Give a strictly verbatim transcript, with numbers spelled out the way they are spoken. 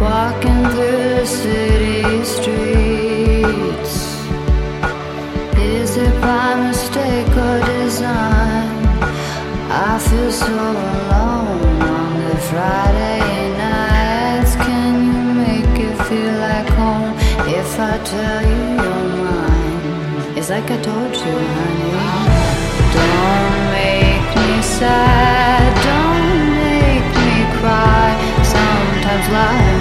walking through the city streets. Is it by mistake or design? I feel so alone on the Friday nights. Can you make it feel like home if I tell you you're mine? It's like I told you, honey. Don't make me sad, don't make me cry. Sometimes life